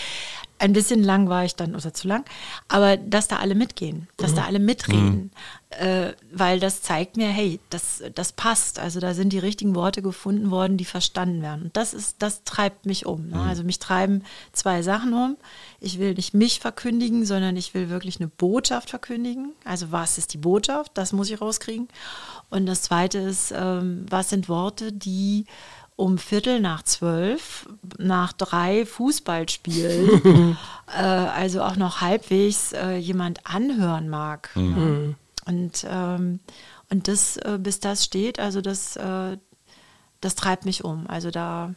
Ein bisschen lang war ich dann, oder zu lang, aber dass da alle mitgehen, dass mhm. da alle mitreden, mhm. äh, weil das zeigt mir, hey, das, das passt, also da sind die richtigen Worte gefunden worden, die verstanden werden. Und das ist, das treibt mich um. Ne? Mhm. Also mich treiben zwei Sachen um. Ich will nicht mich verkündigen, sondern ich will wirklich eine Botschaft verkündigen. Also was ist die Botschaft? Das muss ich rauskriegen. Und das Zweite ist, ähm, was sind Worte, die um Viertel nach zwölf, nach drei Fußballspielen, äh, also auch noch halbwegs äh, jemand anhören mag. Mhm. Und, ähm, und das, äh, bis das steht, also das, äh, das treibt mich um. Also da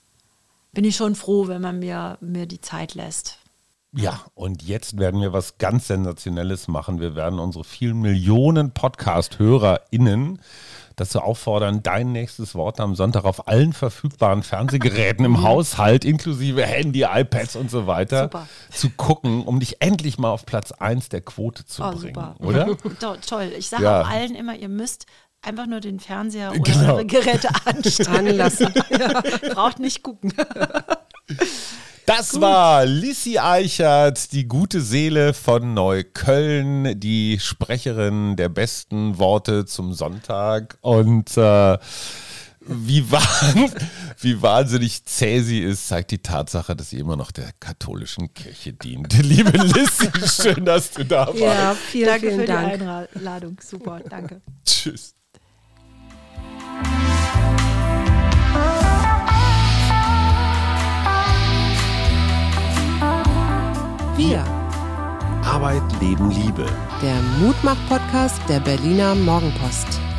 bin ich schon froh, wenn man mir, mir die Zeit lässt. Ja, und jetzt werden wir was ganz Sensationelles machen. Wir werden unsere vielen Millionen Podcast-HörerInnen dazu auffordern, dein nächstes Wort am Sonntag auf allen verfügbaren Fernsehgeräten im Haushalt, inklusive Handy, iPads und so weiter, super. zu gucken, um dich endlich mal auf Platz eins der Quote zu oh, bringen, super. oder? To- toll. Ich sage ja. auch allen immer, ihr müsst einfach nur den Fernseher oder genau. eure Geräte anstellen lassen. Ja. Braucht nicht gucken. Das Gut. war Lissi Eichert, die gute Seele von Neukölln, die Sprecherin der besten Worte zum Sonntag. Und äh, wie, wahn, wie wahnsinnig zäh sie ist, zeigt die Tatsache, dass sie immer noch der katholischen Kirche dient. Liebe Lissi, schön, dass du da warst. Ja, vielen, danke vielen für Dank. die Einladung. Super, danke. Tschüss. Wir. Arbeit, Leben, Liebe. Der Mutmach-Podcast der Berliner Morgenpost.